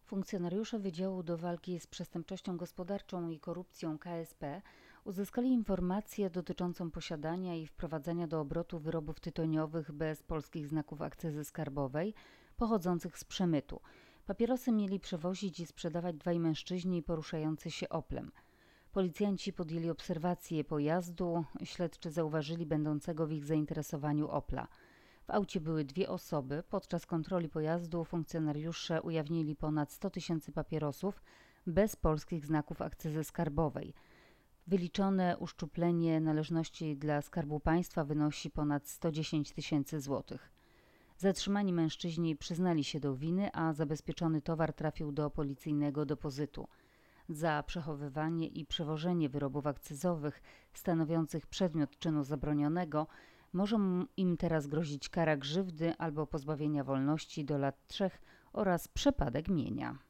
Funkcjonariusze Wydziału do Walki z Przestępczością Gospodarczą i Korupcją KSP uzyskali informację dotyczącą posiadania i wprowadzania do obrotu wyrobów tytoniowych bez polskich znaków akcyzy skarbowej pochodzących z przemytu. Papierosy mieli przewozić i sprzedawać dwaj mężczyźni poruszający się Oplem. Policjanci podjęli obserwację pojazdu, śledczy zauważyli będącego w ich zainteresowaniu Opla. W aucie były dwie osoby. Podczas kontroli pojazdu funkcjonariusze ujawnili ponad 100 tysięcy papierosów bez polskich znaków akcyzy skarbowej. Wyliczone uszczuplenie należności dla Skarbu Państwa wynosi ponad 110 tysięcy złotych. Zatrzymani mężczyźni przyznali się do winy, a zabezpieczony towar trafił do policyjnego depozytu. Za przechowywanie i przewożenie wyrobów akcyzowych stanowiących przedmiot czynu zabronionego może im teraz grozić kara grzywny albo pozbawienia wolności do lat 3 oraz przepadek mienia.